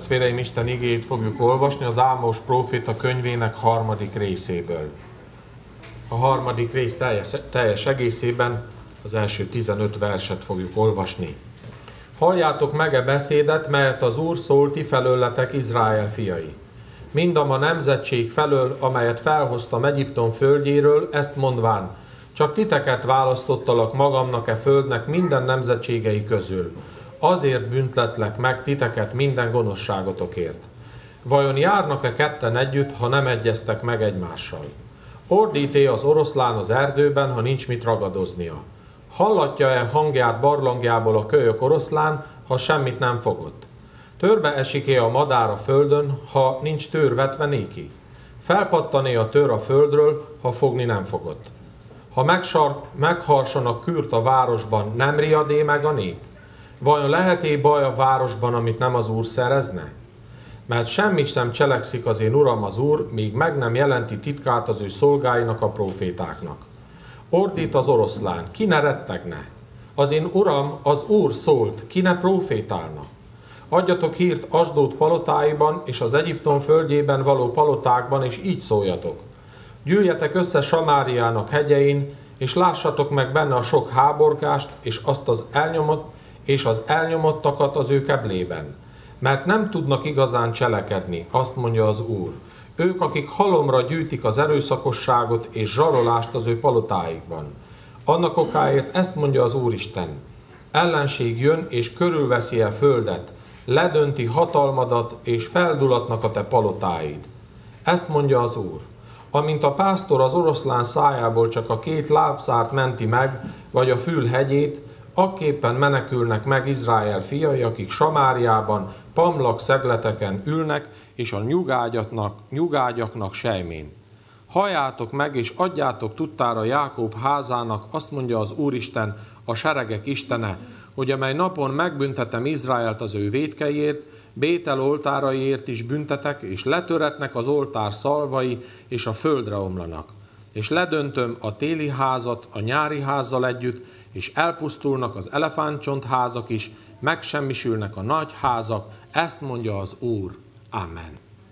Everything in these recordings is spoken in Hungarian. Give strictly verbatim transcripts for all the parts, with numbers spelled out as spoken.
testvéreim, Isten igéjét fogjuk olvasni az Ámos próféta könyvének harmadik részéből. A harmadik rész teljes, teljes egészében az első tizenöt verset fogjuk olvasni. Halljátok meg e beszédet, melyet az Úr szólt ti felőletek, Izrael fiai. Mindam a nemzetség felől, amelyet felhoztam Egyiptom földjéről, ezt mondván, csak titeket választottalak magamnak e földnek minden nemzetségei közül. Azért büntetlek meg titeket minden gonoszságotokért. Vajon járnak-e ketten együtt, ha nem egyeztek meg egymással? Ordít-e az oroszlán az erdőben, ha nincs mit ragadoznia? Hallatja-e hangját barlangjából a kölyök oroszlán, ha semmit nem fogott? Törbe esik-e a madár a földön, ha nincs tőr vetve néki? Felpattané a tőr a földről, ha fogni nem fogott? Ha megsar, megharsanak kürt a városban, nem riadé meg a nép? Vajon lehet-e baj a városban, amit nem az Úr szerezne? Mert semmit sem cselekszik az én Uram az Úr, míg meg nem jelenti titkát az ő szolgáinak, a prófétáknak. Ordít az oroszlán, ki ne rettegne? Az én Uram, az Úr szólt, ki ne prófétálna? Adjatok hírt Asdód palotáiban és az Egyiptom földjében való palotákban, és így szóljatok. Gyűjjetek össze Samáriának hegyein, és lássatok meg benne a sok háborgást, és azt az elnyomott, és az elnyomottakat az ő keblében. Mert nem tudnak igazán cselekedni, azt mondja az Úr. Ők, akik halomra gyűjtik az erőszakosságot és zsarolást az ő palotáikban. Annak okáért ezt mondja az Úristen. Ellenség jön és körülveszi a földet, ledönti hatalmadat és feldulatnak a te palotáid. Ezt mondja az Úr. Amint a pásztor az oroszlán szájából csak a két lábszárt menti meg, vagy a fül hegyét, akképpen menekülnek meg Izrael fiai, akik Samáriában, pamlak szegleteken ülnek, és a nyugágyaknak, nyugágyaknak sejmén. Halljátok meg, és adjátok tudtára Jákob házának, azt mondja az Úristen, a seregek Istene, hogy amely napon megbüntetem Izraelt az ő vétkeiért, Bétel oltáraiért is büntetek, és letöretnek az oltár szalvai, és a földre omlanak. És ledöntöm a téli házat a nyári házzal együtt, és elpusztulnak az elefántcsontházak is, megsemmisülnek a nagy házak, ezt mondja az Úr. Amen.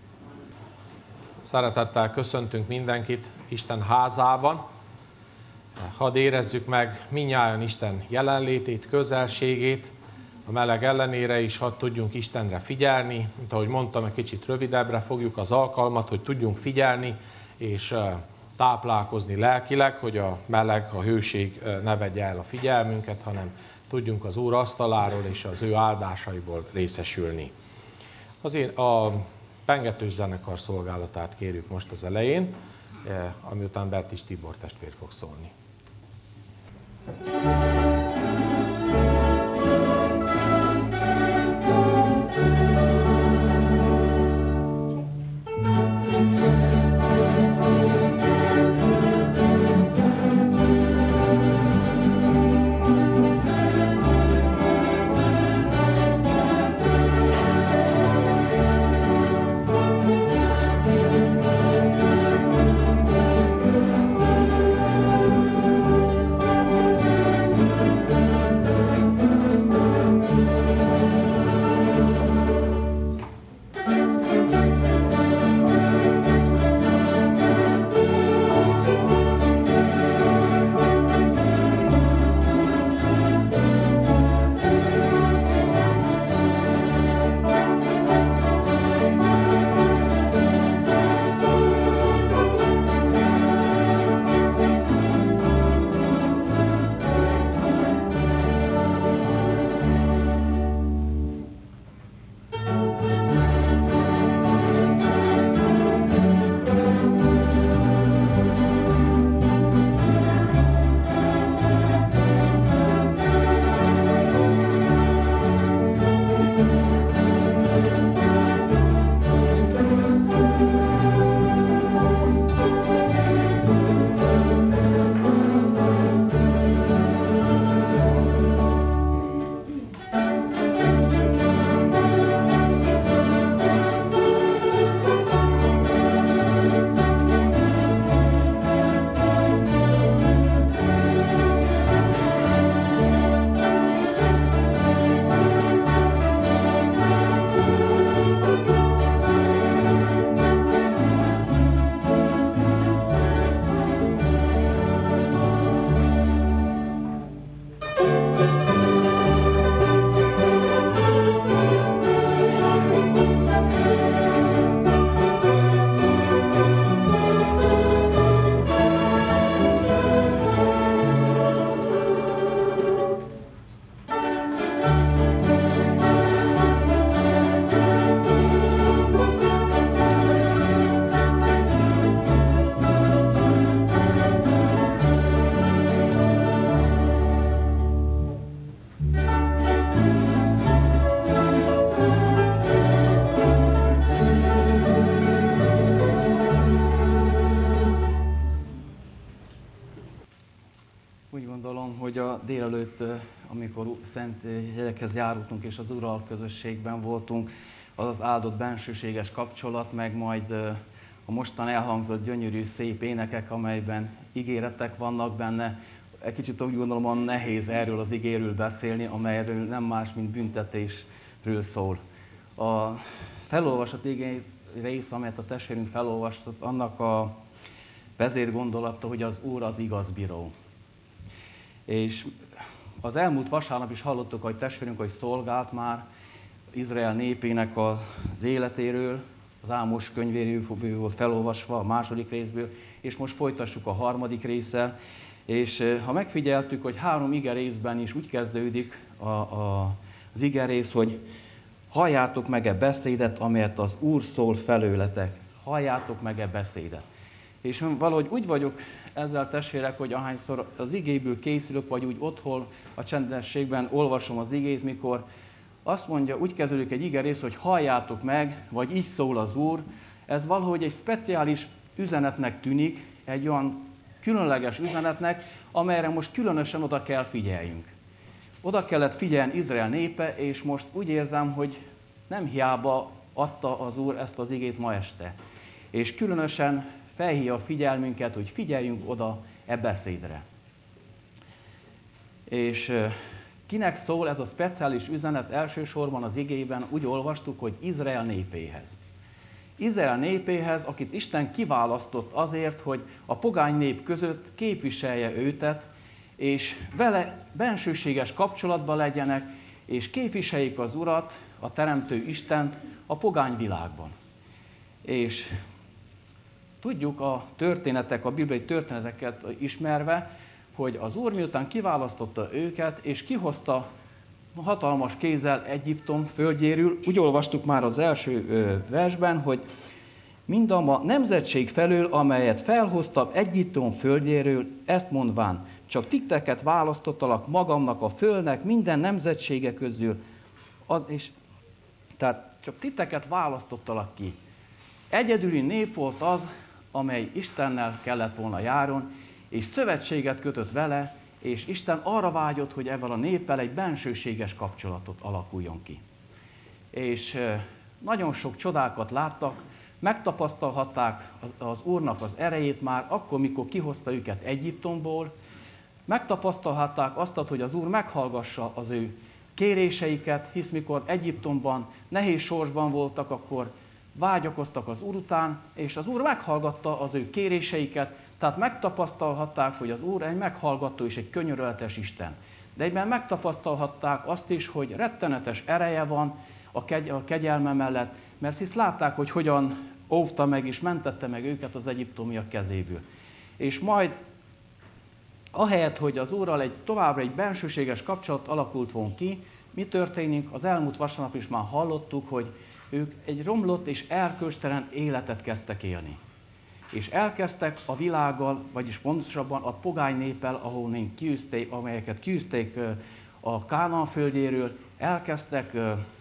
Szeretettel köszöntünk mindenkit Isten házában. Hadd érezzük meg mindnyájan Isten jelenlétét, közelségét, a meleg ellenére is hadd tudjunk Istenre figyelni. Mint ahogy mondtam, egy kicsit rövidebbre fogjuk az alkalmat, hogy tudjunk figyelni, és táplálkozni lelkileg, hogy a meleg, a hőség ne vegye el a figyelmünket, hanem tudjunk az Úr asztaláról és az ő áldásaiból részesülni. Azért a pengetős zenekar szolgálatát kérjük most az elején, ami után Bertis Tibor testvér fog szólni. gondolom, hogy a délelőtt, amikor szent jegyekhez járultunk és az Urral közösségben voltunk, az az áldott bensőséges kapcsolat, meg majd a mostan elhangzott gyönyörű, szép énekek, amelyben ígéretek vannak benne. Egy kicsit úgy gondolom, nehéz erről az igéről beszélni, amelyről nem más, mint büntetésről szól. A felolvasott igé rész, amelyet a testvérünk felolvasott, annak a vezérgondolata, hogy az Úr az igaz bíró. És az elmúlt vasárnap is hallottuk, hogy testvérünk, hogy szolgált már Izrael népének az életéről, az Ámos könyvéről volt felolvasva, a második részből, és most folytassuk a harmadik résszel. És ha megfigyeltük, hogy három ige részben is úgy kezdődik a, a, az ige rész, hogy halljátok meg-e beszédet, amelyet az Úr szól felőletek. Halljátok meg-e beszédet. És valahogy úgy vagyok ezzel, testvérek, hogy ahányszor az igéből készülök, vagy úgy otthon a csendességben olvasom az igét, mikor azt mondja, úgy kezdődik egy igerész, hogy halljátok meg, vagy így szól az Úr, ez valahogy egy speciális üzenetnek tűnik, egy olyan különleges üzenetnek, amelyre most különösen oda kell figyeljünk. Oda kellett figyelni Izrael népe, és most úgy érzem, hogy nem hiába adta az Úr ezt az igét ma este. És különösen felhívja a figyelmünket, hogy figyeljünk oda e beszédre. És kinek szól ez a speciális üzenet? Elsősorban az igében úgy olvastuk, hogy Izrael népéhez. Izrael népéhez, akit Isten kiválasztott azért, hogy a pogány nép között képviselje őtet, és vele bensőséges kapcsolatban legyenek, és képviseljék az Urat, a Teremtő Istent a pogány világban. És tudjuk a történetek, a bibliai történeteket ismerve, hogy az Úr miután kiválasztotta őket, és kihozta hatalmas kézzel Egyiptom földjéről, úgy olvastuk már az első ö, versben, hogy mindam a nemzetség felől, amelyet felhoztam Egyiptom földjéről, ezt mondván, csak titeket választottalak magamnak a földnek minden nemzetsége közül, az, és, tehát csak titeket választottalak ki. Egyedüli nép volt az, amely Istennel kellett volna járjon, és szövetséget kötött vele, és Isten arra vágyott, hogy ebben a néppel egy bensőséges kapcsolatot alakuljon ki. És nagyon sok csodákat láttak, megtapasztalhatták az, az Úrnak az erejét már akkor, mikor kihozta őket Egyiptomból, megtapasztalhatták azt, hogy az Úr meghallgassa az ő kéréseiket, hisz mikor Egyiptomban nehéz sorsban voltak, akkor vágyakoztak az Úr után, és az Úr meghallgatta az ő kéréseiket, tehát megtapasztalhatták, hogy az Úr egy meghallgató és egy könyörületes Isten. De egyben megtapasztalhatták azt is, hogy rettenetes ereje van a, kegy- a kegyelme mellett, mert hisz látták, hogy hogyan óvta meg és mentette meg őket az egyiptomiak kezéből. És majd ahelyett, hogy az Úrral egy továbbra egy bensőséges kapcsolat alakult volna ki, mi történik? Az elmúlt vasárnap is már hallottuk, hogy ők egy romlott és erkölcstelen életet kezdtek élni. És elkezdtek a világgal, vagyis pontosabban a pogány néppel, ahol kiűzték, amelyeket kiűzték a Kánaán földjéről, elkezdtek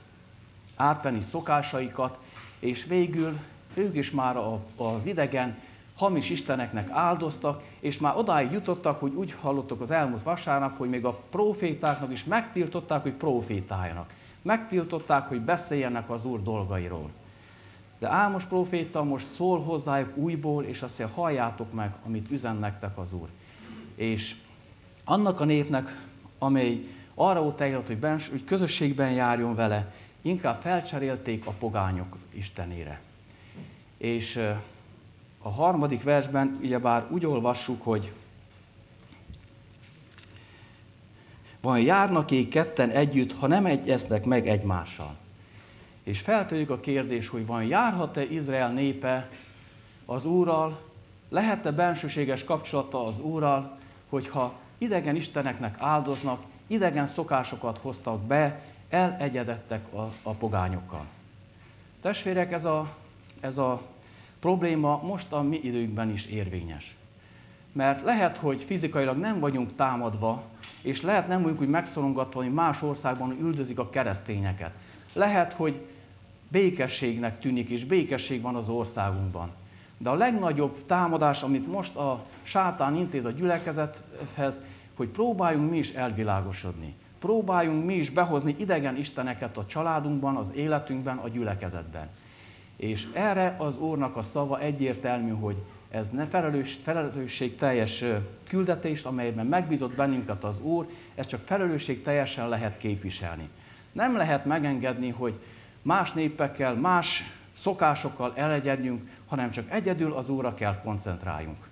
átvenni szokásaikat, és végül ők is már az idegen, hamis isteneknek áldoztak, és már odáig jutottak, hogy úgy hallottak az elmúlt vasárnap, hogy még a prófétáknak is megtiltották, hogy prófétáljanak. Megtiltották, hogy beszéljenek az Úr dolgairól. De Ámos próféta most szól hozzájuk újból, és azt mondja, halljátok meg, amit üzen nektek az Úr. És annak a népnek, amely arra volt eljött, hogy, bens, hogy közösségben járjon vele, inkább felcserélték a pogányok istenére. És a harmadik versben ugyebár úgy olvassuk, hogy van járnak-e ketten együtt, ha nem egyeznek meg egymással. És feltegyük a kérdés, hogy van járhat-e Izrael népe az Úrral, lehet-e bensőséges kapcsolata az Úrral, hogyha idegen isteneknek áldoznak, idegen szokásokat hoztak be, elegyedettek a, a pogányokkal. Testvérek, ez a, ez a probléma most a mi időnkben is érvényes. Mert lehet, hogy fizikailag nem vagyunk támadva, és lehet nem vagyunk úgy megszorongatva, hogy más országban üldözik a keresztényeket. Lehet, hogy békességnek tűnik, és békesség van az országunkban. De a legnagyobb támadás, amit most a sátán intéz a gyülekezethez, hogy próbáljunk mi is elvilágosodni. Próbáljunk mi is behozni idegen isteneket a családunkban, az életünkben, a gyülekezetben. És erre az Úrnak a szava egyértelmű, hogy ez ne felelős, felelősségteljes küldetés, amelyben megbízott bennünket az Úr, ez csak felelősségteljesen lehet képviselni. Nem lehet megengedni, hogy más népekkel, más szokásokkal elegyedjünk, hanem csak egyedül az Úrra kell koncentráljunk.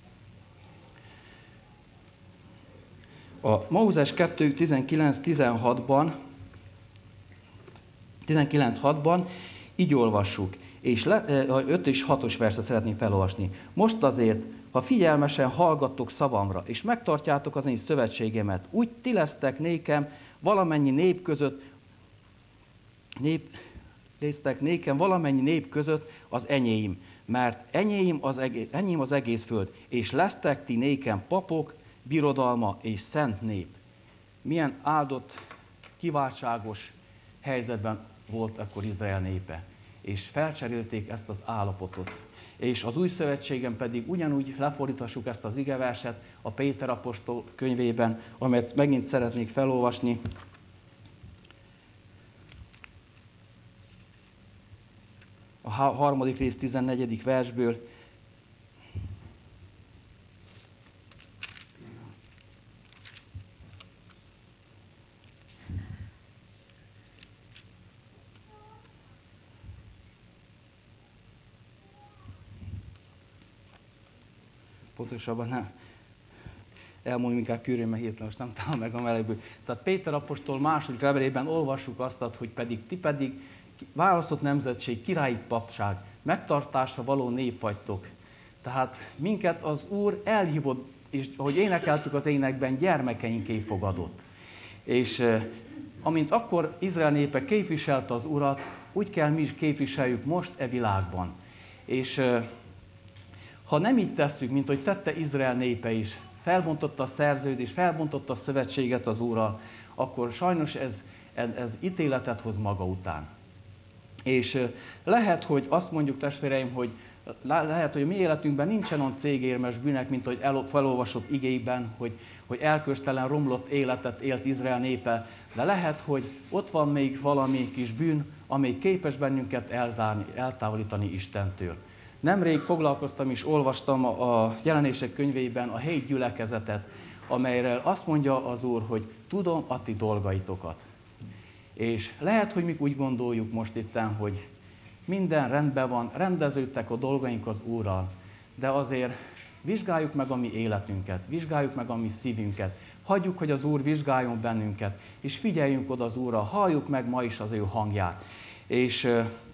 A Mózes kettő tizenkilenc tizenhatban, tizenkilenc hatban így olvassuk, és le, öt és hatos verset szeretném felolvasni. Most azért, ha figyelmesen hallgattok szavamra, és megtartjátok az én szövetségemet, úgy ti lesztek nékem valamennyi nép között, nép, lesztek nékem valamennyi nép között az enyém, mert enyém az, egész, enyém az egész föld, és lesztek ti nékem papok, birodalma és szent nép. Milyen áldott, kiváltságos helyzetben volt akkor Izrael népe, és felcserélték ezt az állapotot. És az új szövetségen pedig ugyanúgy lefordíthassuk ezt az igeverset a Péter apostol könyvében, amelyet megint szeretnék felolvasni. A harmadik rész tizennegyedik versből. Pontosabban nem. Elmondom inkább Kürén, mert hirtelen most nem találom meg a melegből. Tehát Péter apostol második levelében olvassuk azt, hogy pedig ti pedig választott nemzetség, királyi papság, megtartásra való nép vagytok. Tehát minket az Úr elhívott, és ahogy énekeltük az énekben, gyermekeinké fogadott. És amint akkor Izrael népe képviselte az Urat, úgy kell mi is képviseljük most e világban. És ha nem így tesszük, mint hogy tette Izrael népe is, felbontotta a szerződést, felbontotta a szövetséget az Úrral, akkor sajnos ez, ez ítéletet hoz maga után. És lehet, hogy azt mondjuk, testvéreim, hogy lehet, hogy a mi életünkben nincsen olyan cégérmes bűnek, mint hogy felolvasott igéiben, hogy, hogy elköstelen, romlott életet élt Izrael népe, de lehet, hogy ott van még valami kis bűn, amely képes bennünket elzárni, eltávolítani Istentől. Nemrég foglalkoztam és olvastam a Jelenések könyvében a hét gyülekezetet, amelyről azt mondja az Úr, hogy tudom a ti dolgaitokat. És lehet, hogy mi úgy gondoljuk most itten, hogy minden rendben van, rendeződtek a dolgaink az Úrral, de azért vizsgáljuk meg a mi életünket, vizsgáljuk meg a mi szívünket, hagyjuk, hogy az Úr vizsgáljon bennünket, és figyeljünk oda az Úrra, halljuk meg ma is az ő hangját. És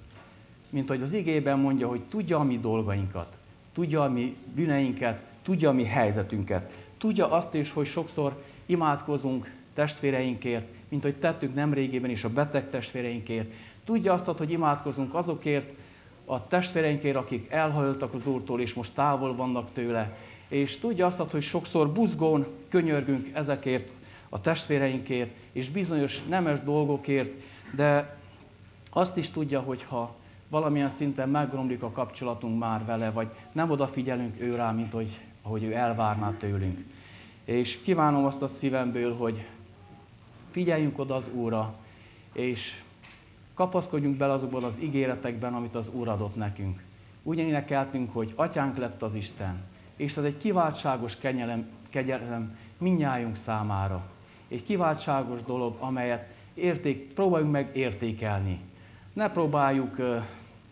mint ahogy az igében mondja, hogy tudja a mi dolgainkat, tudja a mi bűneinket, tudja a mi helyzetünket. Tudja azt is, hogy sokszor imádkozunk testvéreinkért, mint hogy tettük nemrégében is a beteg testvéreinkért. Tudja azt, hogy imádkozunk azokért a testvéreinkért, akik elhajoltak az Úrtól, és most távol vannak tőle. És tudja azt, hogy sokszor buzgón könyörgünk ezekért a testvéreinkért, és bizonyos nemes dolgokért, de azt is tudja, hogy ha valamilyen szinten megromlik a kapcsolatunk már vele, vagy nem odafigyelünk ő rá, mint hogy, ahogy ő elvárná tőlünk. És kívánom azt a szívemből, hogy figyeljünk oda az Úrra, és kapaszkodjunk bele azokban az ígéretekben, amit az Úr adott nekünk. Úgy énekeltünk, hogy Atyánk lett az Isten, és ez egy kiváltságos kegyelem, kegyelem mindnyájunk számára. Egy kiváltságos dolog, amelyet érték, próbáljunk meg értékelni. Ne próbáljuk uh,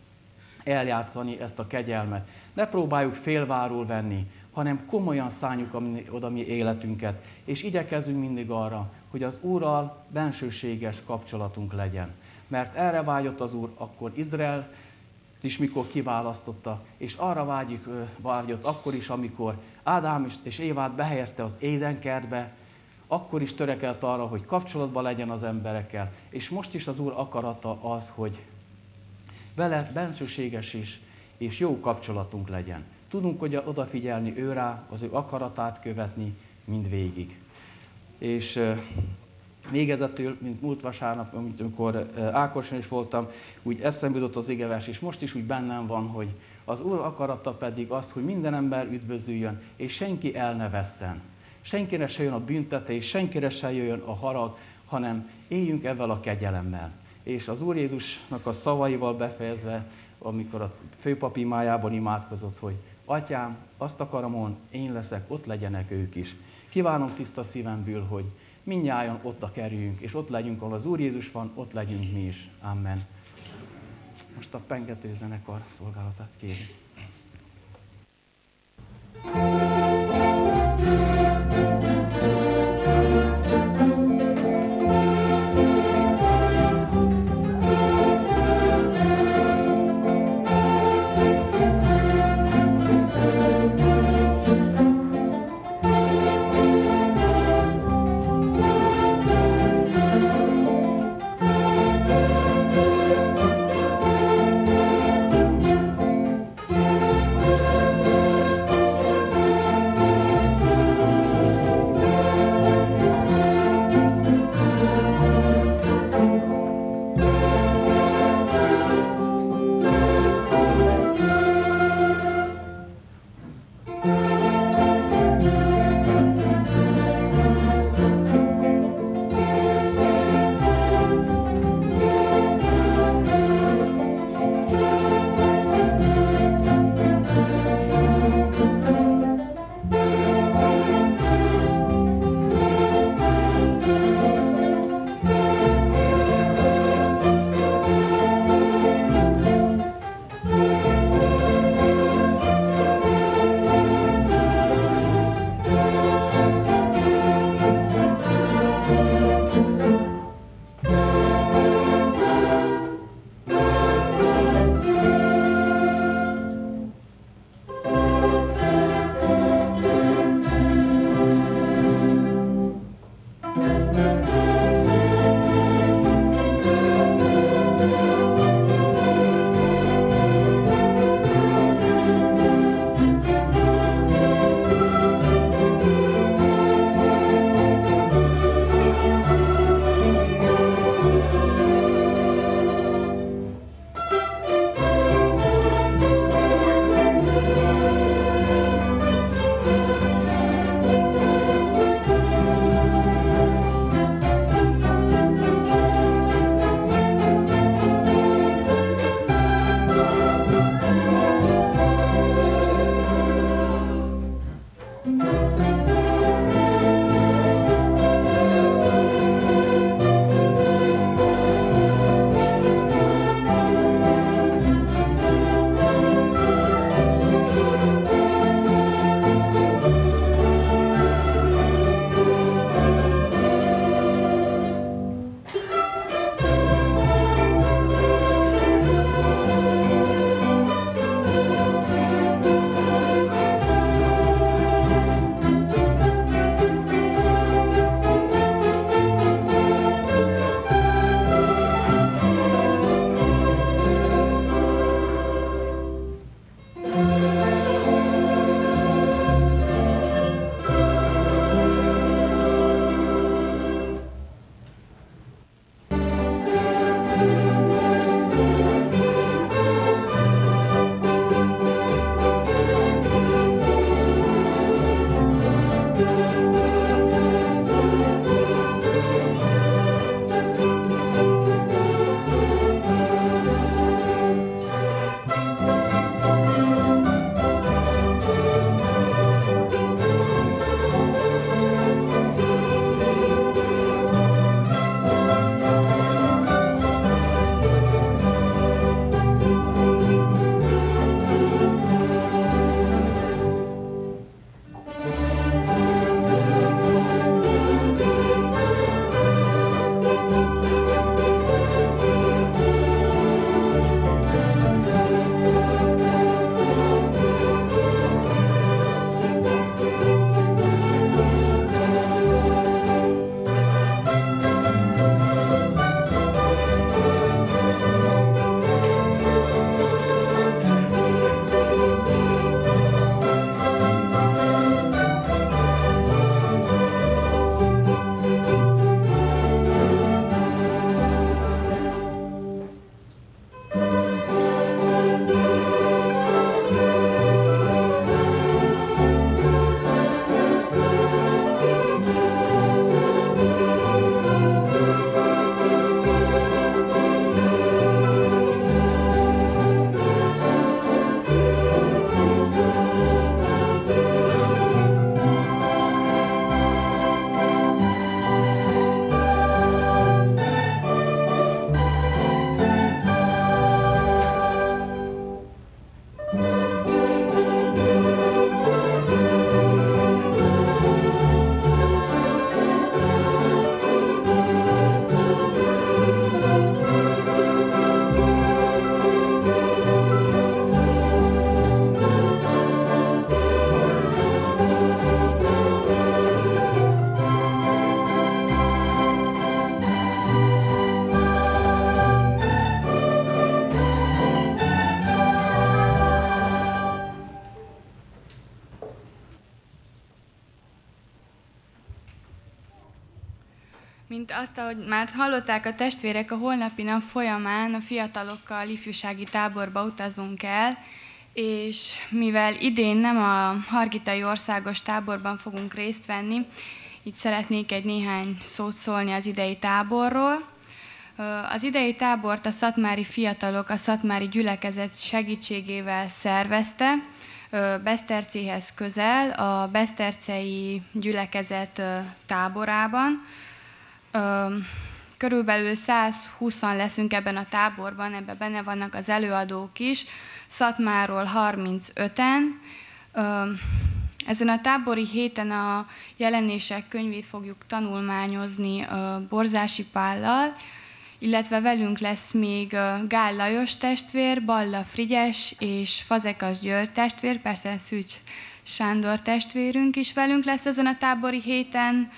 eljátszani ezt a kegyelmet, ne próbáljuk félváról venni, hanem komolyan szálljuk oda mi életünket, és igyekezzünk mindig arra, hogy az Úrral bensőséges kapcsolatunk legyen. Mert erre vágyott az Úr akkor Izrael is, mikor kiválasztotta, és arra vágyik, vágyott akkor is, amikor Ádám és Évát behelyezte az Édenkertbe, akkor is törekedett arra, hogy kapcsolatban legyen az emberekkel, és most is az Úr akarata az, hogy vele bensőséges is, és jó kapcsolatunk legyen. Tudunk hogy odafigyelni ő rá, az ő akaratát követni mindvégig. És euh, végezetül, mint múlt vasárnap, amikor euh, Ákoson is voltam, úgy eszembe jutott az igevers, és most is úgy bennem van, hogy az Úr akarata pedig az, hogy minden ember üdvözüljön, és senki el ne vesszen. senkire se jön a büntetés, senkire se jön a harag, hanem éljünk ezzel a kegyelemmel. És az Úr Jézusnak a szavaival befejezve, amikor a főpap imájában imádkozott, hogy Atyám, azt akarom, hogy én leszek, ott legyenek ők is. Kívánom tiszta szívemből, hogy mindnyájan ott kerüljünk, és ott legyünk, ahol az Úr Jézus van, ott legyünk mi is. Amen. Most a pengető zenekar szolgálatát kérjük. Mint azt, ahogy már hallották a testvérek, a holnapi nap folyamán a fiatalokkal ifjúsági táborba utazunk el, és mivel idén nem a Hargitai Országos Táborban fogunk részt venni, így szeretnék egy néhány szót szólni az idei táborról. Az idei tábort a szatmári fiatalok a szatmári gyülekezet segítségével szervezte, Besztercéhez közel, a besztercei gyülekezet táborában. Körülbelül százhúszan leszünk ebben a táborban, ebben benne vannak az előadók is, Szatmárról harmincöten. Ezen a tábori héten a jelenések könyvét fogjuk tanulmányozni Borzási Pállal, illetve velünk lesz még Gál Lajos testvér, Balla Frigyes és Fazekas György testvér, persze Szűcs Sándor testvérünk is velünk lesz ezen a tábori héten.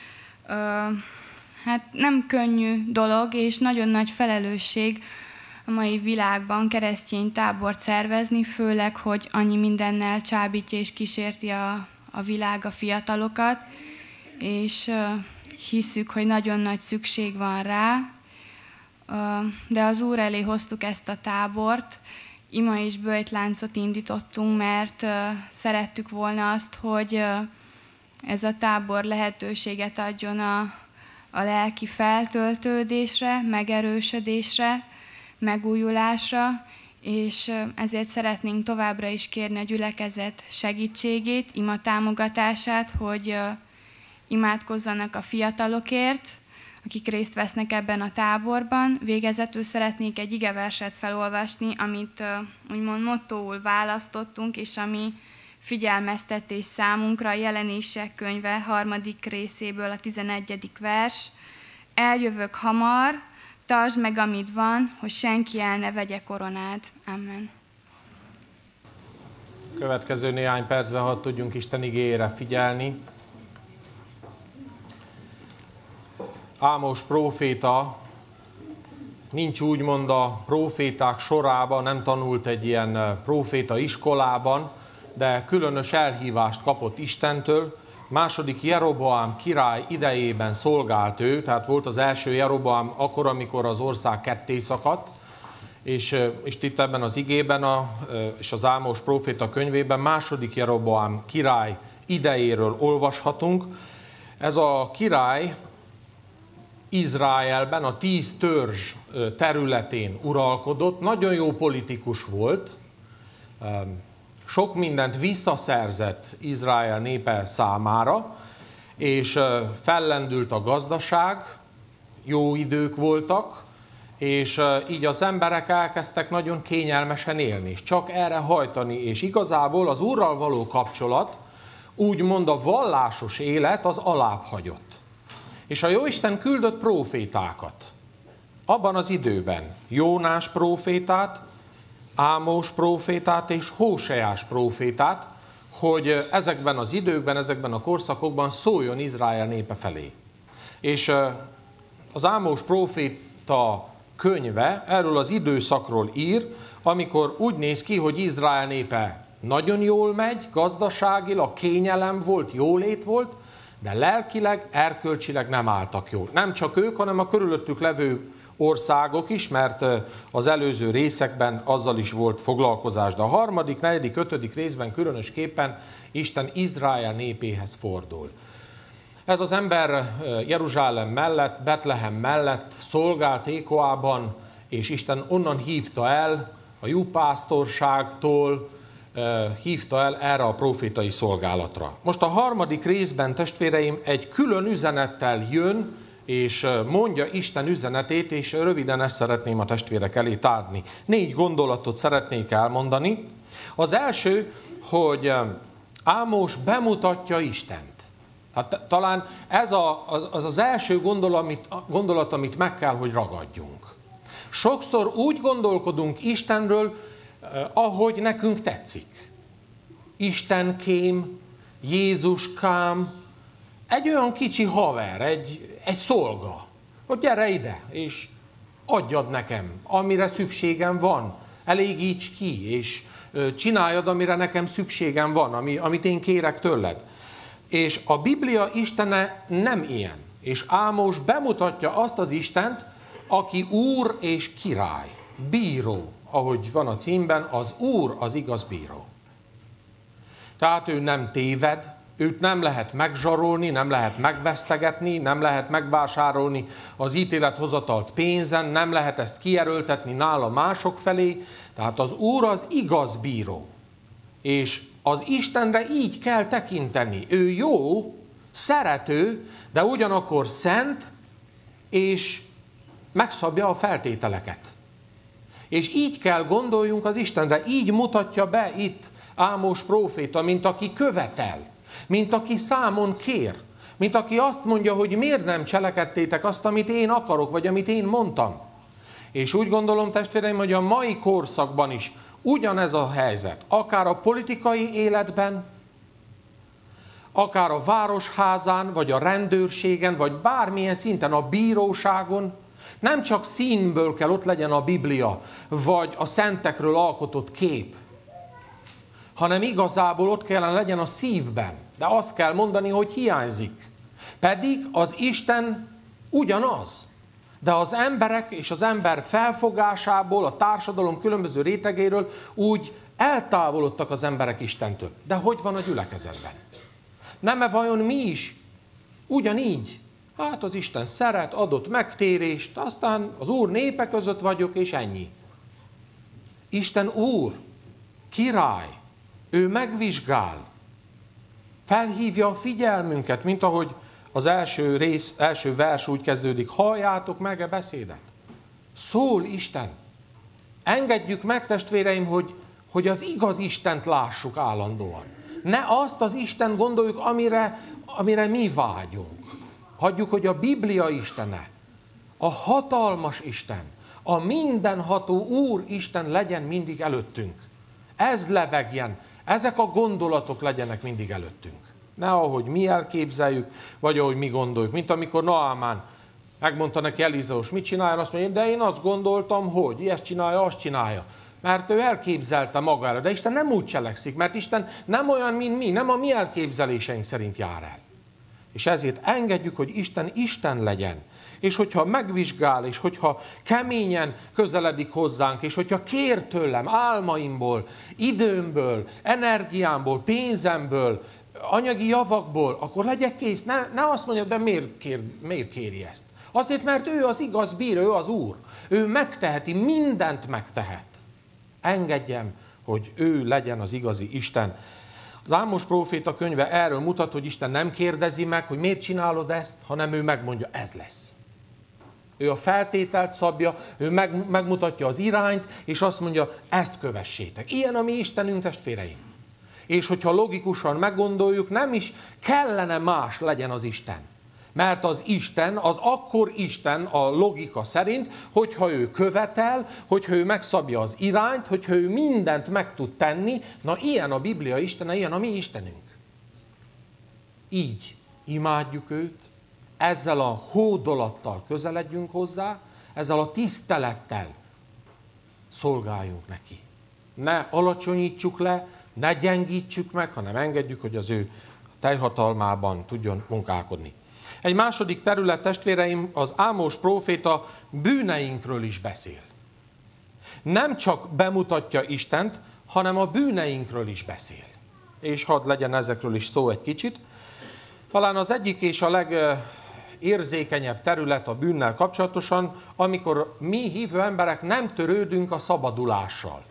Hát nem könnyű dolog, és nagyon nagy felelősség a mai világban keresztény tábort szervezni, főleg, hogy annyi mindennel csábítja és kísérti a, a világ a fiatalokat, és uh, hisszük, hogy nagyon nagy szükség van rá, uh, de az Úr elé hoztuk ezt a tábort, ima és böjtláncot indítottunk, mert uh, szerettük volna azt, hogy uh, ez a tábor lehetőséget adjon a, a lelki feltöltődésre, megerősödésre, megújulásra, és ezért szeretnénk továbbra is kérni a gyülekezet segítségét, ima támogatását, hogy imádkozzanak a fiatalokért, akik részt vesznek ebben a táborban. Végezetül szeretnék egy igeverset felolvasni, amit úgymond mottóul választottunk, és ami figyelmeztetés számunkra, a Jelenések könyve harmadik részéből a tizenegyedik vers. Eljövök hamar, tartsd meg, amit van, hogy senki el ne vegye koronád. Amen. Következő néhány percben, hadd tudjunk Isten igéjére figyelni. Ámos próféta nincs úgymond a próféták sorában, nem tanult egy ilyen próféta iskolában, de különös elhívást kapott Istentől. Második Jeroboám király idejében szolgált ő, tehát volt az első Jeroboám akkor, amikor az ország ketté szakadt, és, és itt ebben az igében a, és az Ámos próféta könyvében második Jeroboám király idejéről olvashatunk. Ez a király Izraelben, a tíz törzs területén uralkodott, nagyon jó politikus volt, sok mindent visszaszerzett Izrael népe számára, és fellendült a gazdaság, jó idők voltak, és így az emberek elkezdtek nagyon kényelmesen élni, és csak erre hajtani, és igazából az Úrral való kapcsolat, úgymond a vallásos élet az alább hagyott. És a Jóisten küldött prófétákat abban az időben, Jónás prófétát, Ámós prófétát és Hóseás prófétát, hogy ezekben az időkben, ezekben a korszakokban szóljon Izrael népe felé. És az Ámós próféta könyve erről az időszakról ír, amikor úgy néz ki, hogy Izrael népe nagyon jól megy, gazdaságilag kényelem volt, jólét volt, de lelkileg, erkölcsileg nem álltak jól. Nem csak ők, hanem a körülöttük levő országok is, mert az előző részekben azzal is volt foglalkozás. De a harmadik, negyedik, ötödik részben különösképpen Isten Izrael népéhez fordul. Ez az ember Jeruzsálem mellett, Betlehem mellett szolgált Tékoában, és Isten onnan hívta el a juhásztorságtól, hívta el erre a profétai szolgálatra. Most a harmadik részben, testvéreim, egy külön üzenettel jön, és mondja Isten üzenetét, és röviden ezt szeretném a testvérek elé tárni. Négy gondolatot szeretnék elmondani. Az első, hogy Ámos bemutatja Istent. Hát talán ez a, az az első gondolat amit, gondolat, amit meg kell, hogy ragadjunk. Sokszor úgy gondolkodunk Istenről, ahogy nekünk tetszik. Istenkém, Jézuskám, egy olyan kicsi haver, egy, egy szolga, hogy gyere ide, és adjad nekem, amire szükségem van, elégíts ki, és csináljad, amire nekem szükségem van, ami, amit én kérek tőled. És a Biblia Istene nem ilyen. És Ámos bemutatja azt az Istent, aki Úr és király, bíró, ahogy van a címben, az Úr az igaz bíró. Tehát ő nem téved, őt nem lehet megzsarolni, nem lehet megvesztegetni, nem lehet megvásárolni az ítélethozatalt pénzen, nem lehet ezt kierőltetni nála mások felé. Tehát az Úr az igaz bíró. És az Istenre így kell tekinteni. Ő jó, szerető, de ugyanakkor szent, és megszabja a feltételeket. És így kell gondoljunk az Istenre, így mutatja be itt Ámos próféta, mint aki követel, mint aki számon kér, mint aki azt mondja, hogy miért nem cselekedtétek azt, amit én akarok, vagy amit én mondtam. És úgy gondolom, testvéreim, hogy a mai korszakban is ugyanez a helyzet, akár a politikai életben, akár a városházán, vagy a rendőrségen, vagy bármilyen szinten, a bíróságon, nem csak színből kell ott legyen a Biblia, vagy a szentekről alkotott kép, hanem igazából ott kellene legyen a szívben. De azt kell mondani, hogy hiányzik. Pedig az Isten ugyanaz. De az emberek és az ember felfogásából, a társadalom különböző rétegéről úgy eltávolodtak az emberek Istentől. De hogy van a gyülekezetben? Nem-e vajon mi is ugyanígy? Hát az Isten szeret, adott megtérést, aztán az Úr népe között vagyok, és ennyi. Isten Úr, király, ő megvizsgál, felhívja a figyelmünket, mint ahogy az első rész, első vers úgy kezdődik, halljátok meg a beszédet. Szól Isten. Engedjük meg, testvéreim, hogy, hogy az igaz Istent lássuk állandóan. Ne azt az Isten gondoljuk, amire, amire mi vágyunk. Hagyjuk, hogy a Biblia Istene, a hatalmas Isten, a mindenható Úr Isten legyen mindig előttünk. Ez lebegjen, ezek a gondolatok legyenek mindig előttünk. Ne ahogy mi elképzeljük, vagy ahogy mi gondoljuk. Mint amikor Naamán megmondta neki Elizeus, mit csináljon, azt mondja, de én azt gondoltam, hogy ezt csinálja, azt csinálja. Mert ő elképzelte magára, de Isten nem úgy cselekszik, mert Isten nem olyan, mint mi, nem a mi elképzeléseink szerint jár el. És ezért engedjük, hogy Isten Isten legyen. És hogyha megvizsgál, és hogyha keményen közeledik hozzánk, és hogyha kér tőlem álmaimból, időmből, energiámból, pénzemből, anyagi javakból, akkor legyek kész. Ne, ne azt mondja, de miért, kér, miért kéri ezt? Azért, mert ő az igaz bíró, ő az Úr. Ő megteheti, mindent megtehet. Engedjem, hogy ő legyen az igazi Isten. Az Ámos próféta könyve erről mutat, hogy Isten nem kérdezi meg, hogy miért csinálod ezt, hanem ő megmondja, ez lesz. Ő a feltételt szabja, ő meg, megmutatja az irányt, és azt mondja, ezt kövessétek. Ilyen a mi Istenünk, testvéreim. És hogyha logikusan meggondoljuk, nem is kellene más legyen az Isten. Mert az Isten, az akkor Isten a logika szerint, hogyha ő követel, hogyha ő megszabja az irányt, hogyha ő mindent meg tud tenni, na ilyen a Biblia Istene, ilyen a mi Istenünk. Így imádjuk őt, ezzel a hódolattal közeledjünk hozzá, ezzel a tisztelettel szolgáljunk neki. Ne alacsonyítsuk le, ne gyengítsük meg, hanem engedjük, hogy az ő teljhatalmában tudjon munkálkodni. Egy második terület, testvéreim, az Ámos próféta bűneinkről is beszél. Nem csak bemutatja Istent, hanem a bűneinkről is beszél. És hadd legyen ezekről is szó egy kicsit. Talán az egyik és a legérzékenyebb terület a bűnnel kapcsolatosan, amikor mi hívő emberek nem törődünk a szabadulással.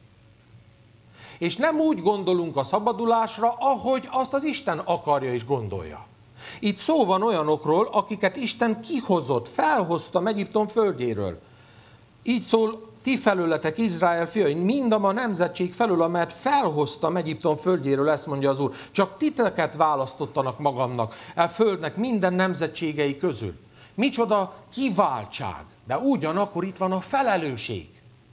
És nem úgy gondolunk a szabadulásra, ahogy azt az Isten akarja és gondolja. Itt szó van olyanokról, akiket Isten kihozott, felhozta Egyiptom földjéről. Így szól, ti felőletek, Izrael fiai, mind a nemzetség felől, amelyet felhoztam Egyiptom földjéről, ezt mondja az Úr. Csak titeket választottanak magamnak, e földnek minden nemzetségei közül. Micsoda kiváltság, de ugyanakkor itt van a felelősség.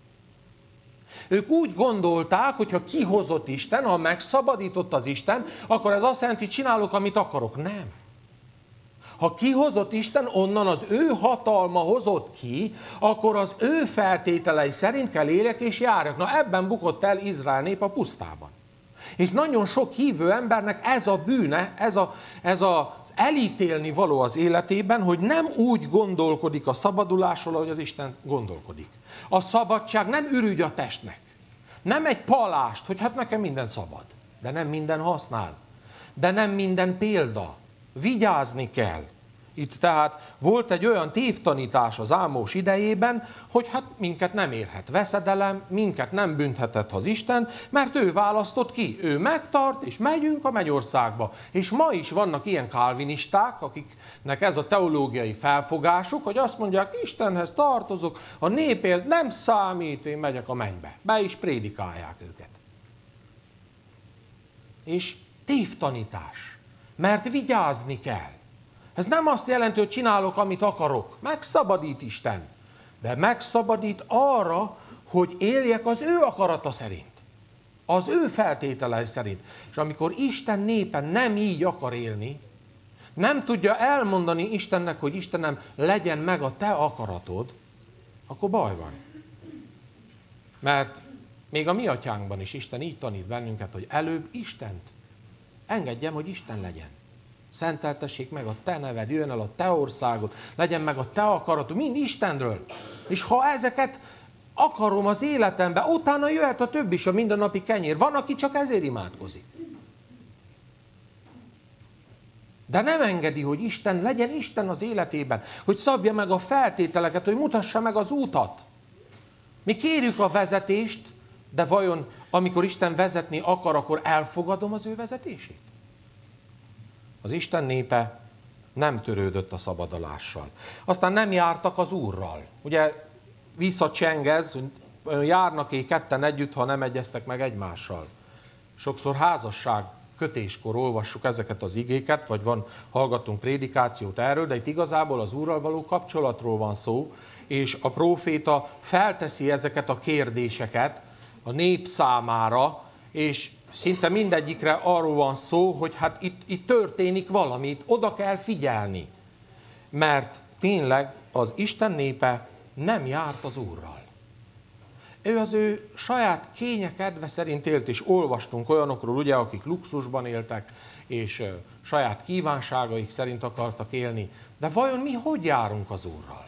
Ők úgy gondolták, hogy ha kihozott Isten, ha megszabadított az Isten, akkor ez azt jelenti, csinálok, amit akarok. Nem. Ha kihozott Isten, onnan az ő hatalma hozott ki, akkor az ő feltételei szerint kell éljek és járjak. Na ebben bukott el Izrael nép a pusztában. És nagyon sok hívő embernek ez a bűne, ez, a, ez az elítélni való az életében, hogy nem úgy gondolkodik a szabadulásról, ahogy az Isten gondolkodik. A szabadság nem ürügy a testnek. Nem egy palást, hogy hát nekem minden szabad. De nem minden használ. De nem minden példa. Vigyázni kell. Itt tehát volt egy olyan tévtanítás az Ámós idejében, hogy hát minket nem érhet veszedelem, minket nem bünthetett az Isten, mert ő választott ki, ő megtart, és megyünk a mennyországba. És ma is vannak ilyen kálvinisták, akiknek ez a teológiai felfogásuk, hogy azt mondják, Istenhez tartozok, a népéhez nem számít, én megyek a mennybe. Be is prédikálják őket. És tévtanítás, mert vigyázni kell. Ez nem azt jelenti, hogy csinálok, amit akarok. Megszabadít Isten. De megszabadít arra, hogy éljek az ő akarata szerint. Az ő feltételei szerint. És amikor Isten népe nem így akar élni, nem tudja elmondani Istennek, hogy Istenem, legyen meg a te akaratod, akkor baj van. Mert még a mi atyánkban is Isten így tanít bennünket, hogy előbb Istent engedjem, hogy Isten legyen. Szenteltessék meg a te neved, jöjjön el a te országod, legyen meg a te akaratod, mind Istenről. És ha ezeket akarom az életembe, utána jöhet a többi is, a mindennapi kenyér. Van, aki csak ezért imádkozik. De nem engedi, hogy Isten legyen Isten az életében, hogy szabja meg a feltételeket, hogy mutassa meg az útat. Mi kérjük a vezetést, de vajon amikor Isten vezetni akar, akkor elfogadom az ő vezetését? Az Isten népe nem törődött a szabadulással. Aztán nem jártak az Úrral. Ugye visszacsengez, hogy járnak-e ketten együtt, ha nem egyeztek meg egymással. Sokszor házasság kötéskor olvassuk ezeket az igéket, vagy van, hallgatunk prédikációt erről, de itt igazából az Úrral való kapcsolatról van szó, és a próféta felteszi ezeket a kérdéseket a nép számára, és szinte mindegyikre arról van szó, hogy hát itt, itt történik valamit, oda kell figyelni. Mert tényleg az Isten népe nem járt az Úrral. Ő az ő saját kénye kedve szerint élt, és olvastunk olyanokról, ugye, akik luxusban éltek, és saját kívánságaik szerint akartak élni. De vajon mi hogy járunk az Úrral?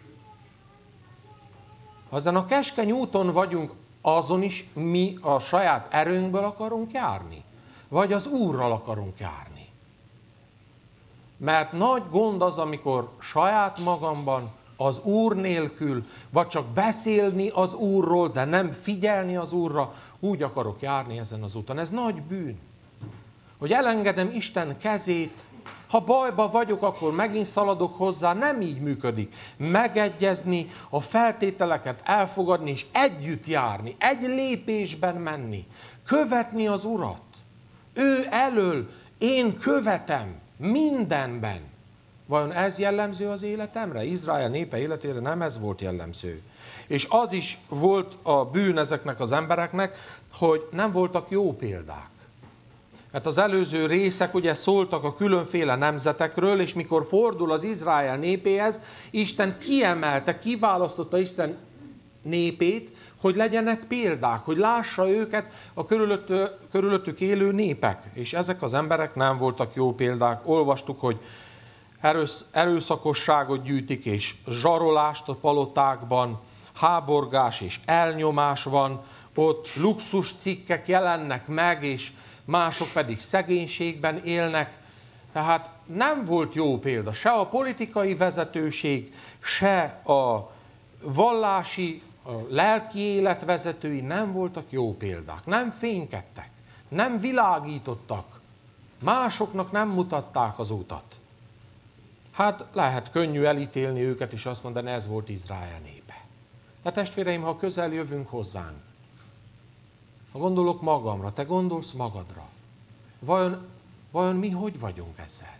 Ha ezen a keskeny úton vagyunk, azon is mi a saját erőnkből akarunk járni? Vagy az Úrral akarunk járni? Mert nagy gond az, amikor saját magamban, az Úr nélkül, vagy csak beszélni az Úrról, de nem figyelni az Úrra, úgy akarok járni ezen az úton. Ez nagy bűn. Hogy elengedem Isten kezét, ha bajba vagyok, akkor megint szaladok hozzá, nem így működik. Megegyezni, a feltételeket elfogadni, és együtt járni, egy lépésben menni. Követni az Urat. Ő elől, én követem mindenben. Vajon ez jellemző az életemre? Izrael népe életére nem ez volt jellemző. És az is volt a bűn ezeknek az embereknek, hogy nem voltak jó példák. Mert az előző részek ugye szóltak a különféle nemzetekről, és mikor fordul az Izrael népéhez, Isten kiemelte, kiválasztotta Isten népét, hogy legyenek példák, hogy lássa őket a körülöttük, körülöttük élő népek. És ezek az emberek nem voltak jó példák. Olvastuk, hogy erősz, erőszakosságot gyűjtik, és zsarolást a palotákban, háborgás és elnyomás van, ott luxus cikkek jelennek meg, és mások pedig szegénységben élnek. Tehát nem volt jó példa, se a politikai vezetőség, se a vallási, a lelki élet vezetői nem voltak jó példák, nem fénykedtek, nem világítottak, másoknak nem mutatták az utat. Hát lehet könnyű elítélni őket, és azt mondani, ez volt Izrael népe. De testvéreim, ha közel jövünk hozzánk, ha gondolok magamra, te gondolsz magadra, vajon, vajon mi hogy vagyunk ezzel?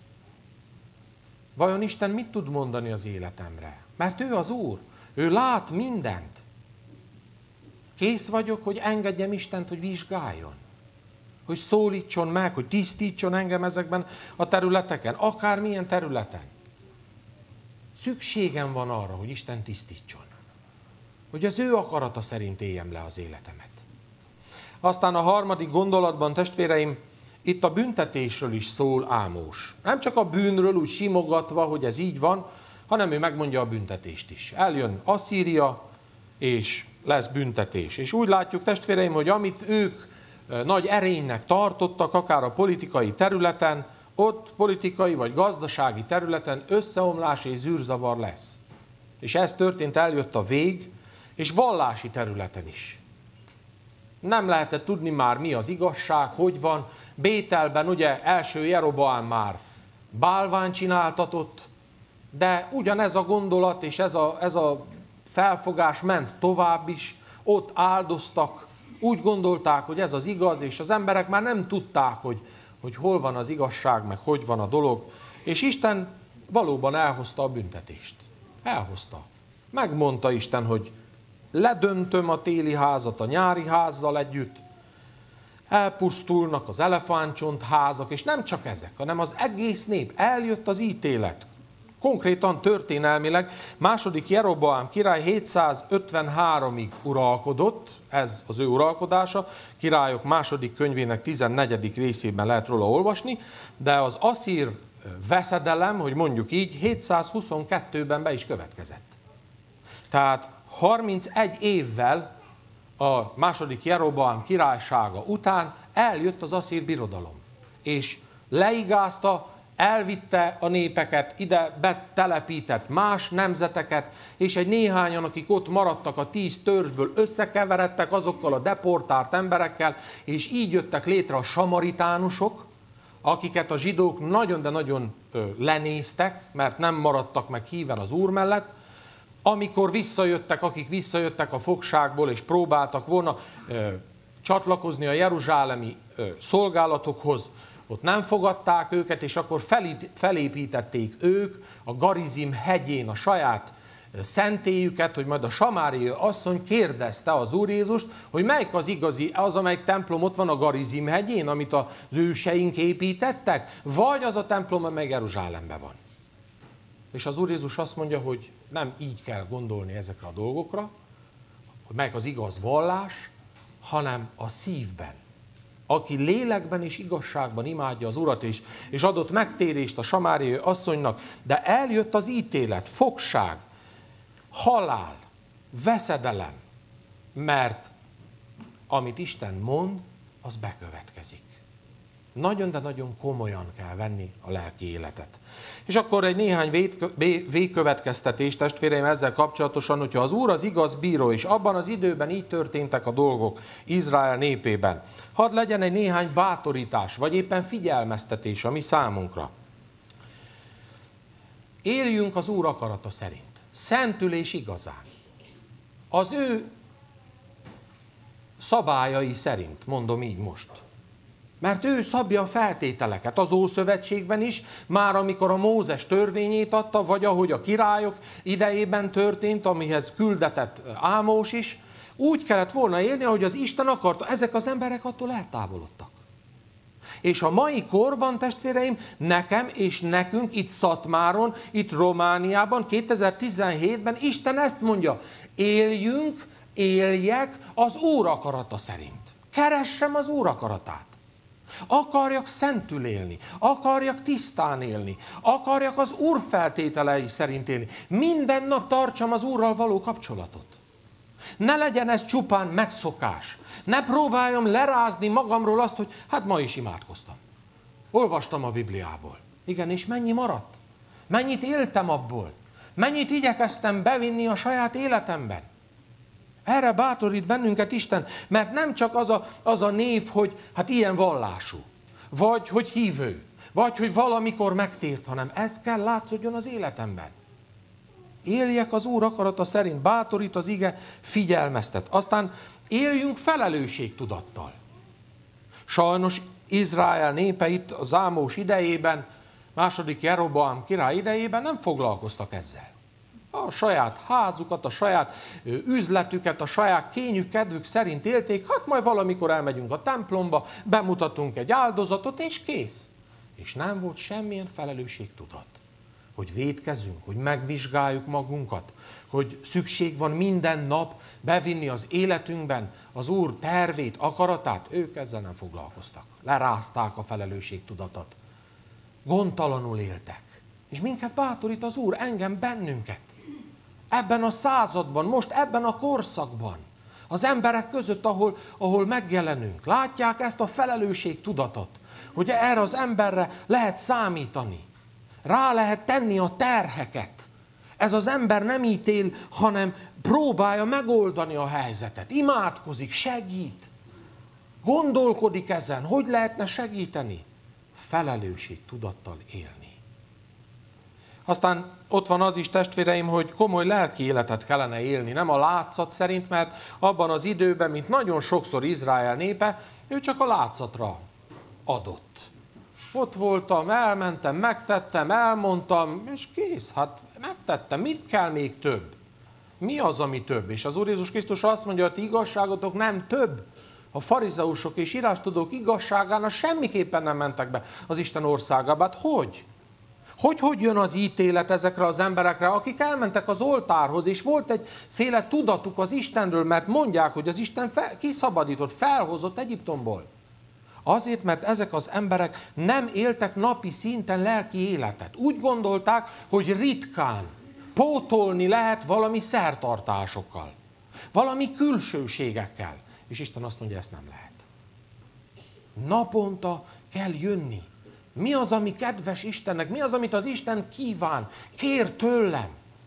Vajon Isten mit tud mondani az életemre? Mert ő az Úr, ő lát mindent. Kész vagyok, hogy engedjem Istent, hogy vizsgáljon. Hogy szólítson meg, hogy tisztítson engem ezekben a területeken, akármilyen területen. Szükségem van arra, hogy Isten tisztítson. Hogy az ő akarata szerint éljem le az életemet. Aztán a harmadik gondolatban, testvéreim, itt a büntetésről is szól Ámós. Nem csak a bűnről úgy simogatva, hogy ez így van, hanem ő megmondja a büntetést is. Eljön Asszíria, és lesz büntetés. És úgy látjuk, testvéreim, hogy amit ők nagy erénynek tartottak, akár a politikai területen, ott politikai vagy gazdasági területen összeomlás és zűrzavar lesz. És ez történt, eljött a vég, és vallási területen is. Nem lehetett tudni már, mi az igazság, hogy van. Bételben ugye első Jeroboám már bálvány csináltatott, de ugyanez a gondolat és ez a, ez a felfogás ment tovább is. Ott áldoztak, úgy gondolták, hogy ez az igaz, és az emberek már nem tudták, hogy, hogy hol van az igazság, meg hogy van a dolog. És Isten valóban elhozta a büntetést. Elhozta. Megmondta Isten, hogy ledöntöm a téli házat a nyári házzal együtt, elpusztulnak az elefántcsont házak, és nem csak ezek, hanem az egész nép. Eljött az ítélet. Konkrétan történelmileg második Jeroboám király hétszázötvenháromig uralkodott, ez az ő uralkodása, Királyok második könyvének tizennegyedik részében lehet róla olvasni, de az asszír veszedelem, hogy mondjuk így, hétszázhuszonkettőben be is következett. Tehát harmincegy évvel a második Jeroboám királysága után eljött az asszír birodalom, és leigázta, elvitte a népeket, ide betelepített más nemzeteket, és egy néhányan, akik ott maradtak a tíz törzsből, összekeveredtek azokkal a deportált emberekkel, és így jöttek létre a samaritánusok, akiket a zsidók nagyon, de nagyon lenéztek, mert nem maradtak meg híven az Úr mellett. Amikor visszajöttek, akik visszajöttek a fogságból, és próbáltak volna ö, csatlakozni a jeruzsálemi ö, szolgálatokhoz, ott nem fogadták őket, és akkor felépítették ők a Garizim hegyén a saját szentélyüket, hogy majd a samáriai asszony kérdezte az Úr Jézust, hogy melyik az igazi, az, amelyik templom ott van a Garizim hegyén, amit az őseink építettek, vagy az a templom, amely Jeruzsálemben van. És az Úr Jézus azt mondja, hogy nem így kell gondolni ezekre a dolgokra, hogy melyik az igaz vallás, hanem a szívben. Aki lélekben és igazságban imádja az Urat, és, és adott megtérést a samáriai asszonynak, de eljött az ítélet, fogság, halál, veszedelem, mert amit Isten mond, az bekövetkezik. Nagyon, de nagyon komolyan kell venni a lelki életet. És akkor egy néhány végkövetkeztetés, testvéreim, ezzel kapcsolatosan, hogyha az Úr az igaz bíró, és abban az időben így történtek a dolgok Izrael népében, hadd legyen egy néhány bátorítás, vagy éppen figyelmeztetés a mi számunkra. Éljünk az Úr akarata szerint. Szentülés igazán. Az ő szabályai szerint, mondom így most. Mert ő szabja a feltételeket az Ószövetségben is, már amikor a Mózes törvényét adta, vagy ahogy a királyok idejében történt, amihez küldetett Ámós is, úgy kellett volna élni, ahogy az Isten akarta. Ezek az emberek attól eltávolodtak. És a mai korban, testvéreim, nekem és nekünk itt Szatmáron, itt Romániában, kétezer-tizenhétben Isten ezt mondja, éljünk, éljek az Úr akarata szerint. Keressem az Úr akaratát. Akarjak szentül élni, akarjak tisztán élni, akarjak az Úr feltételei szerint élni. Minden nap tartsam az Úrral való kapcsolatot. Ne legyen ez csupán megszokás. Ne próbáljam lerázni magamról azt, hogy hát ma is imádkoztam. Olvastam a Bibliából. Igen, és mennyi maradt? Mennyit éltem abból? Mennyit igyekeztem bevinni a saját életemben? Erre bátorít bennünket Isten, mert nem csak az a, az a név, hogy hát ilyen vallású, vagy hogy hívő, vagy hogy valamikor megtért, hanem ez kell látszódjon az életemben. Éljek az Úr akarata szerint, bátorít az ige, figyelmeztet. Aztán éljünk felelősségtudattal. Sajnos Izrael népe itt az Ámós idejében, második Jeroboám király idejében nem foglalkoztak ezzel. A saját házukat, a saját üzletüket, a saját kényük, kedvük szerint élték, hát majd valamikor elmegyünk a templomba, bemutatunk egy áldozatot, és kész. És nem volt semmilyen felelősségtudat. hogy vétkezünk, hogy megvizsgáljuk magunkat, hogy szükség van minden nap bevinni az életünkben az Úr tervét, akaratát, ők ezzel nem foglalkoztak. Lerázták a felelősségtudatot. Gondtalanul éltek. És minket bátorít az Úr, engem, bennünket. Ebben a században, most ebben a korszakban, az emberek között, ahol, ahol megjelenünk. Látják ezt a felelősségtudatot, hogy erre az emberre lehet számítani. Rá lehet tenni a terheket. Ez az ember nem ítél, hanem próbálja megoldani a helyzetet. Imádkozik, segít. Gondolkodik ezen, hogy lehetne segíteni. Felelősségtudattal élni. Aztán ott van az is, testvéreim, hogy komoly lelki életet kellene élni, nem a látszat szerint, mert abban az időben, mint nagyon sokszor Izrael népe, ő csak a látszatra adott. Ott voltam, elmentem, megtettem, elmondtam, és kész, hát megtettem, mit kell még több? Mi az, ami több? És az Úr Jézus Krisztus azt mondja, hogy ti igazságotok nem több. A farizeusok és írástudók igazságának semmiképpen nem mentek be az Isten országába. Hát hogy? Hogy, hogy jön az ítélet ezekre az emberekre, akik elmentek az oltárhoz, és volt egyféle tudatuk az Istenről, mert mondják, hogy az Isten fel, kiszabadított, felhozott Egyiptomból. Azért, mert ezek az emberek nem éltek napi szinten lelki életet. Úgy gondolták, hogy ritkán pótolni lehet valami szertartásokkal, valami külsőségekkel. És Isten azt mondja, ezt nem lehet. Naponta kell jönni. Mi az, ami kedves Istennek? Mi az, amit az Isten kíván? Kér tőlem.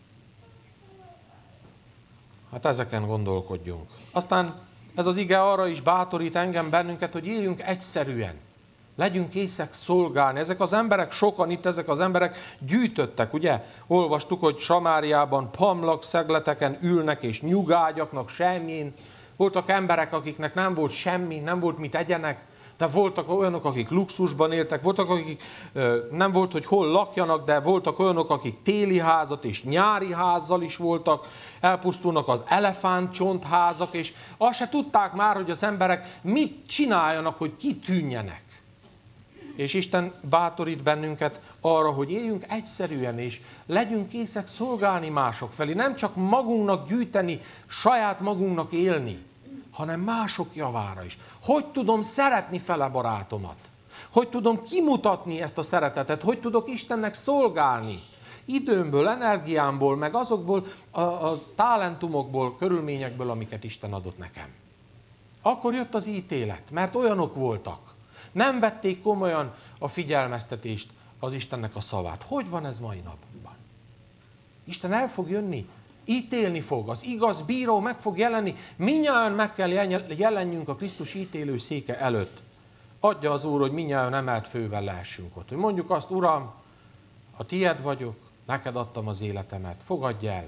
Hát ezeken gondolkodjunk. Aztán ez az ige arra is bátorít engem, bennünket, hogy éljünk egyszerűen. Legyünk készek szolgálni. Ezek az emberek, sokan itt ezek az emberek gyűjtöttek, ugye? Olvastuk, hogy Samáriában pamlak szegleteken ülnek és nyugágyaknak semmén. Voltak emberek, akiknek nem volt semmi, nem volt mit egyenek. De voltak olyanok, akik luxusban éltek, voltak, akik nem volt, hogy hol lakjanak, de voltak olyanok, akik téli házat és nyári házzal is voltak, elpusztulnak az elefántcsontházak, és azt se tudták már, hogy az emberek mit csináljanak, hogy kitűnjenek. És Isten bátorít bennünket arra, hogy éljünk egyszerűen, és legyünk készek szolgálni mások felé. Nem csak magunknak gyűjteni, saját magunknak élni, hanem mások javára is. Hogy tudom szeretni fele barátomat? Hogy tudom kimutatni ezt a szeretetet? Hogy tudok Istennek szolgálni? Időmből, energiámból, meg azokból a, a talentumokból, körülményekből, amiket Isten adott nekem. Akkor jött az ítélet, mert olyanok voltak. Nem vették komolyan a figyelmeztetést, az Istennek a szavát. Hogy van ez mai napban? Isten el fog jönni, ítélni fog, az igaz bíró meg fog jelenni, mindnyájan meg kell jelenjünk a Krisztus ítélő széke előtt. Adja az Úr, hogy mindnyájan emelt fővel lehessünk ott. Hogy mondjuk azt, Uram, a tied vagyok, neked adtam az életemet, fogadj el,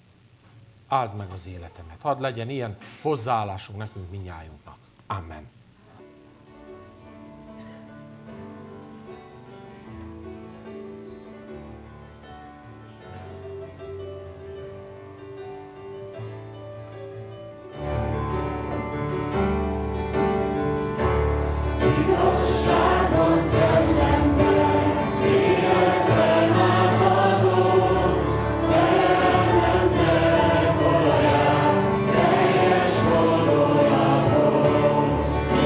áld meg az életemet. Hadd legyen ilyen hozzáállásunk nekünk mindnyájunknak. Amen. Mi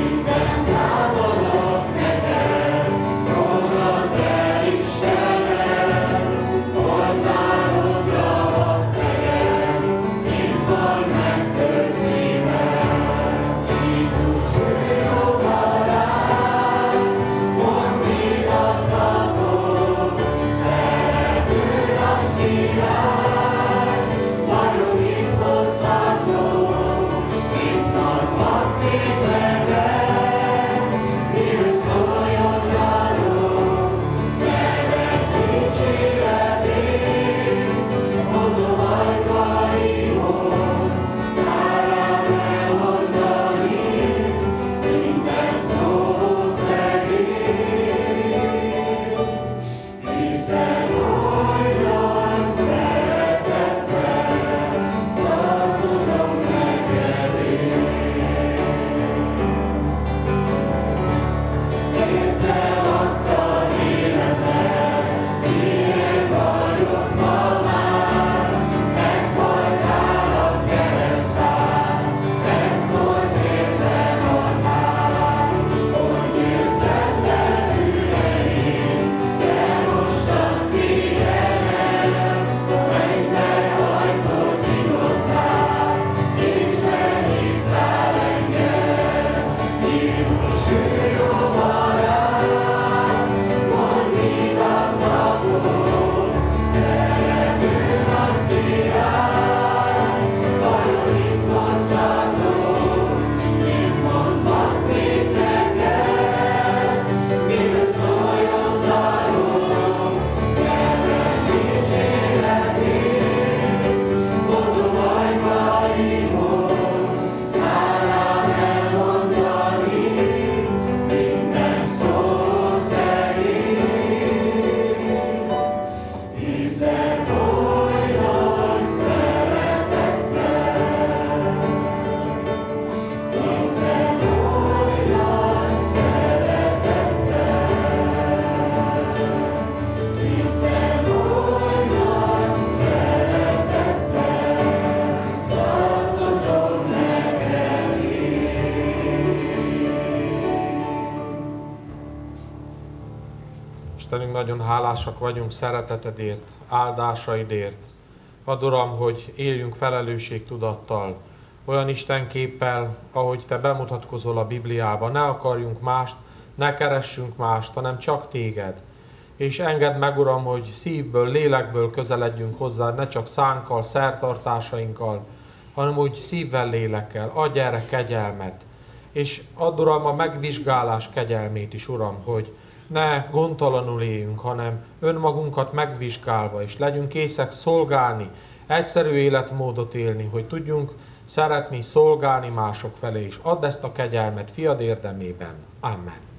Istenünk, nagyon hálásak vagyunk szeretetedért, áldásaidért. Add, Uram, hogy éljünk felelősségtudattal, olyan Istenképpel, ahogy Te bemutatkozol a Bibliában. Ne akarjunk mást, ne keressünk mást, hanem csak Téged. És engedd meg, Uram, hogy szívből, lélekből közeledjünk hozzá, ne csak szánkkal, szertartásainkkal, hanem úgy szívvel, lélekkel. Adj erre kegyelmet. És add, Uram, a megvizsgálás kegyelmét is, Uram, hogy ne gondtalanul éljünk, hanem önmagunkat megvizsgálva, és legyünk készek szolgálni, egyszerű életmódot élni, hogy tudjunk szeretni, szolgálni mások felé is. Add ezt a kegyelmet fiad érdemében. Amen.